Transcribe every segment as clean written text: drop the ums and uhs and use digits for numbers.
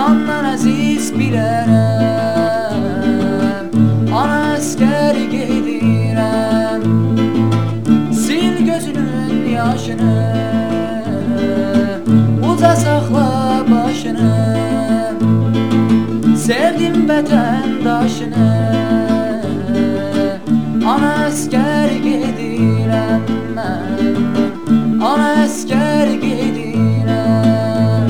candan əziz bilərəm. Ana əskər gedirəm, sil gözünün yaşını, uca saxla başını. Sevdim vətəndaşını, ana əskər gedirəm mən, ana əskər gedirəm.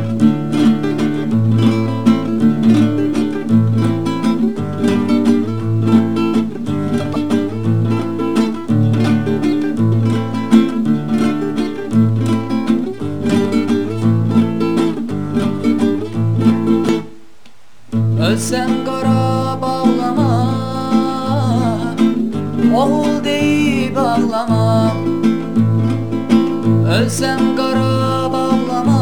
Ölsəm Qarabağlama, oğul deyib ağlama. Ölsəm Qarabağlama,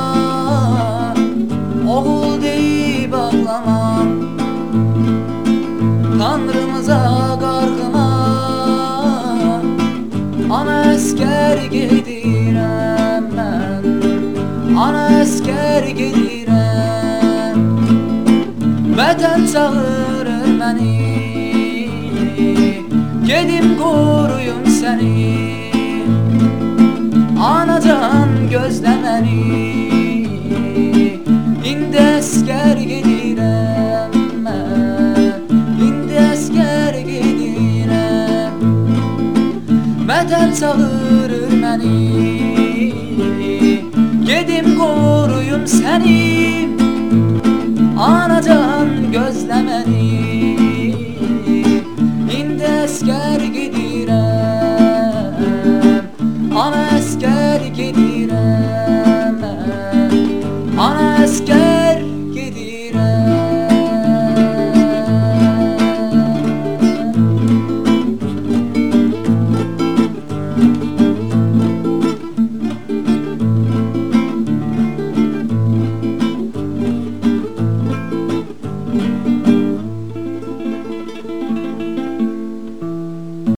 oğul deyib ağlama. Tanrımıza qarğıma, ana əskər gedirəm mən, ana əskər gedirəm. Vətən çağırır məni, gedim qoruyum səni. Anacan gözlə məni, indi əskər gedirəm mən, indi əskər gedirəm. Vətən çağırır məni, gedim qoruyum səni. Anacan gözlə məni, indi əskər gedirəm, ana əskər gedirəm.